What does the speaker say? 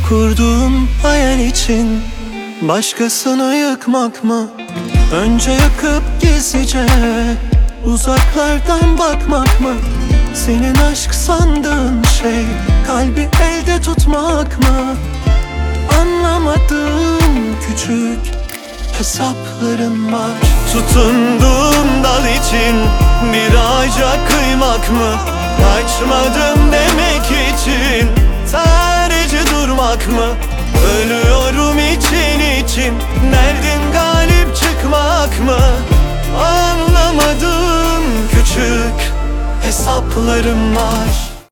Kurduğum hayal için başkasını yıkmak mı? Önce yakıp gizlice uzaklardan bakmak mı? Senin aşk sandığın şey kalbi elde tutmak mı? Anlamadım, küçük hesaplarım var. Tutunduğum dal için bir ağaca kıymak mı? Kaçmadım demek için sadece durmak mı? Ölüyorum için için, derdin galip çıkmak mı? Anlamadım, küçük hesaplarım var.